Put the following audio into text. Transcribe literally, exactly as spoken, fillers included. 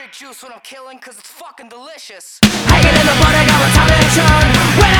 juice when I'm killing, cause it's fucking delicious. Hanging in the butt, I got my tongue in a churn. When